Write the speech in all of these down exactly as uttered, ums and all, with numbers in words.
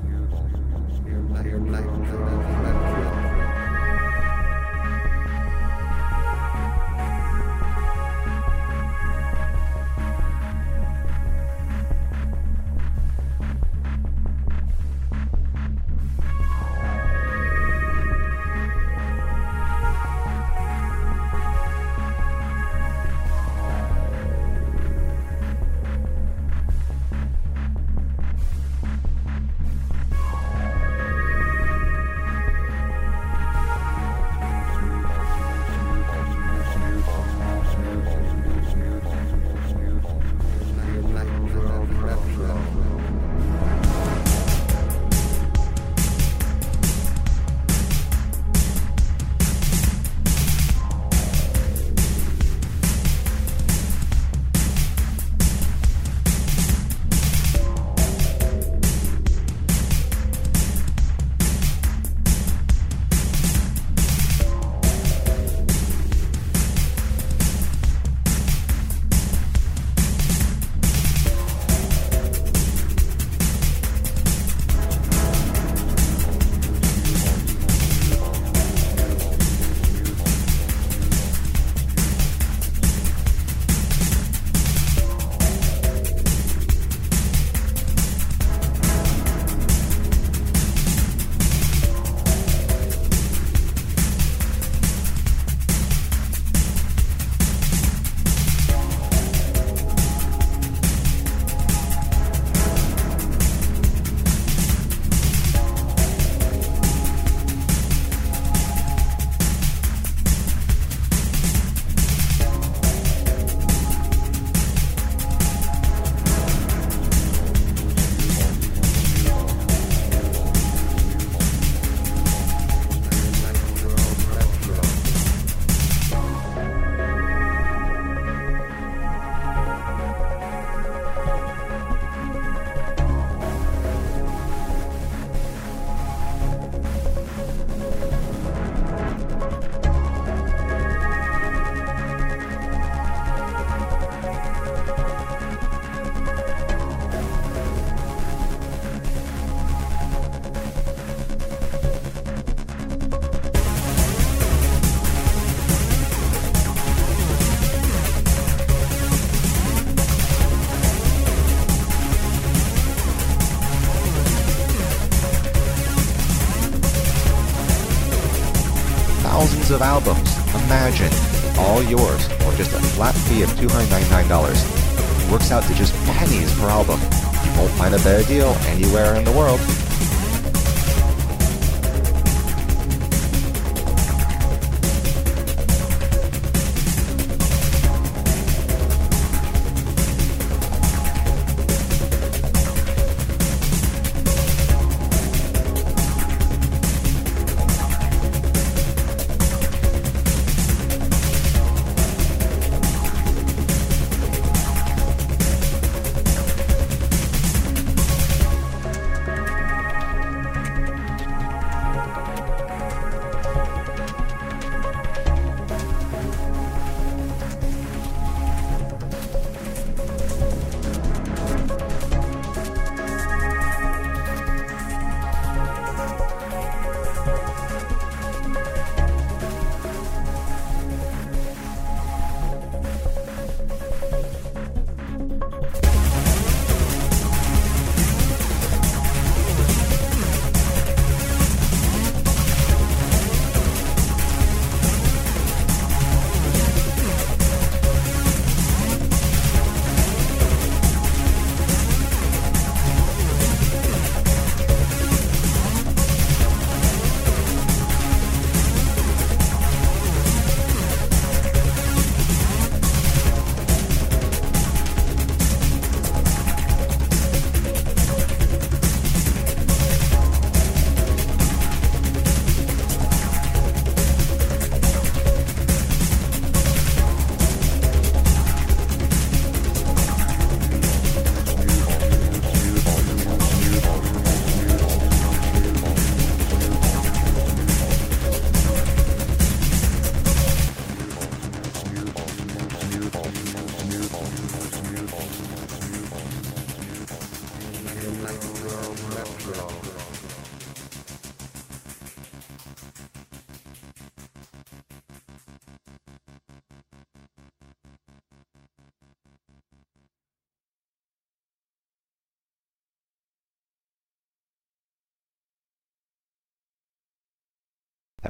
thousands of albums. Imagine, all yours, or just a flat fee of two hundred ninety-nine dollars. It works out to just pennies per album. You won't find a better deal anywhere in the world.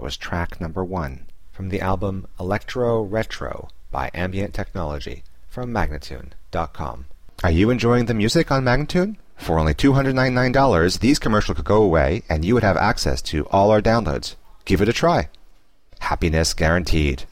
was track number one from the album Electro Retro by Ambient Technology from Magnatune dot com. Are you enjoying the music on Magnatune? For only two hundred ninety-nine dollars, these commercials could go away and you would have access to all our downloads. Give it a try. Happiness guaranteed.